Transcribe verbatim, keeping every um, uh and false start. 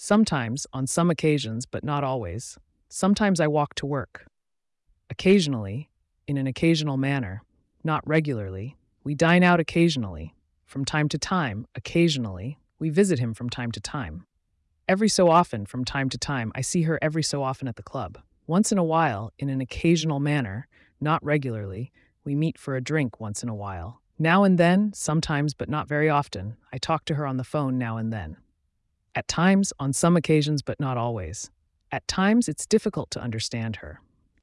Sometimes, on some occasions, but not always. Sometimes I walk to work. Occasionally, in an occasional manner, not regularly. We dine out occasionally. From time to time, occasionally. We visit him from time to time. Every so often, from time to time, I see her every so often at the club. Once in a while, in an occasional manner, not regularly, we meet for a drink once in a while. Now and then, sometimes but not very often, I talk to her on the phone now and then. At times, on some occasions but not always. At times, it's difficult to understand her.